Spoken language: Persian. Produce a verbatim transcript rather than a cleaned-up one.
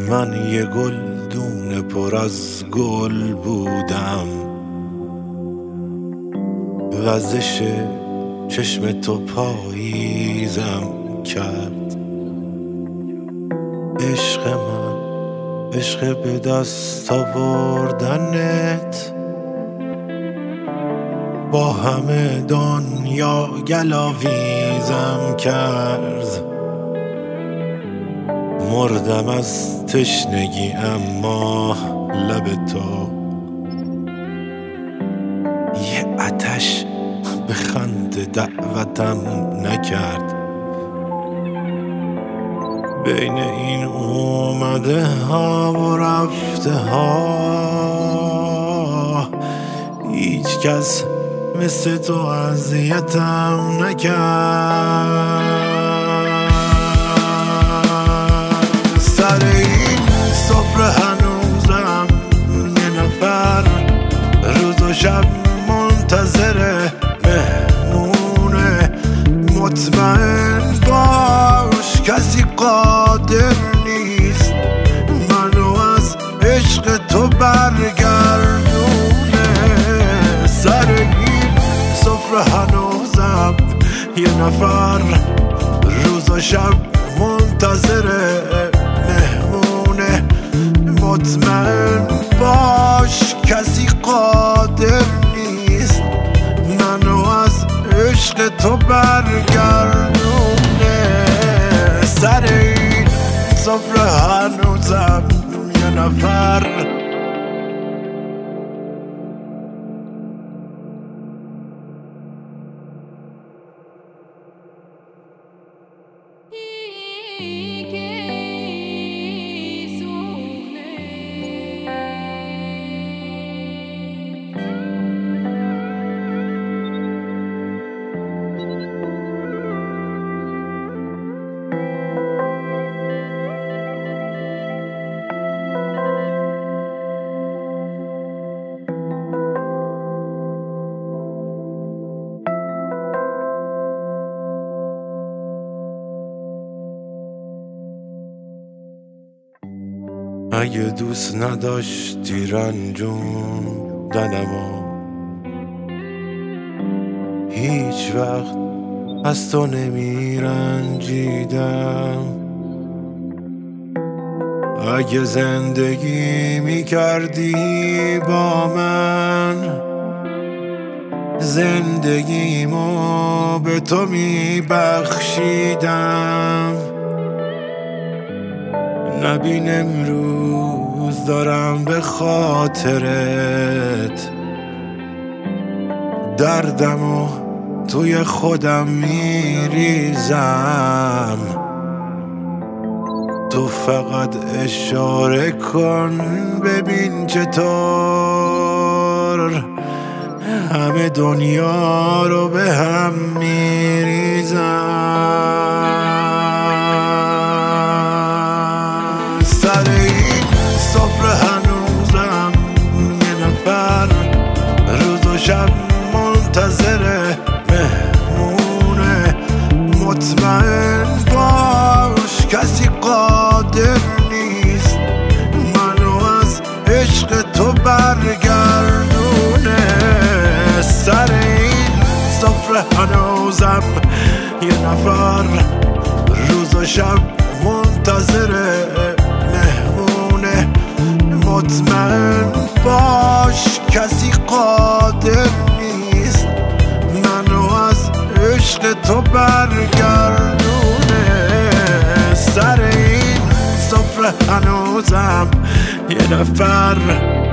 من یه گلدون پر از گل بودم، وزش چشم تو پاییزم کرد. عشق من عشق به دست آوردنت، با همه دنیا گلاویزم کرد. مردم از تشنگی اما لب تو یه آتش به خنده دعوتم نکرد. بین این اومده ها و رفته ها هیچ کس مثل تو اذیتم نکرد. سر این سفره هنوزم یه نفر روز و شب منتظر مهمونه. مطمئن باش کسی قادر نیست منو از عشق تو برگردونه. سر این سفره هنوزم یه نفر روز و شب منتظره مهمونه. مطمئن باش کسی قادر نیست منو از عشق تو برگردونه. سر این سفره هنوزم یه نفر اگه دوست نداشتی رنجوندنمو هیچ وقت از تو نمیرنجیدم. اگه زندگی میکردی با من زندگیمو به تو میبخشیدم. نبین امروز دارم به خاطرت دردمو توی خودم میریزم. تو فقط اشاره کن ببین چطور همه دنیا رو به هم میریزم. سر این سفره هنوزم یه نفر روز و شب منتظر مهمونه. مطمئن باش کسی قادر نیست منو از عشق تو برگردونه. سر این سفره هنوزم یه نفر روز و شب منتظر مهمونه. مطمئن باش کسی قادر نیست منو از عشق تو برگردونه. سر این سفره هنوزم یه نفر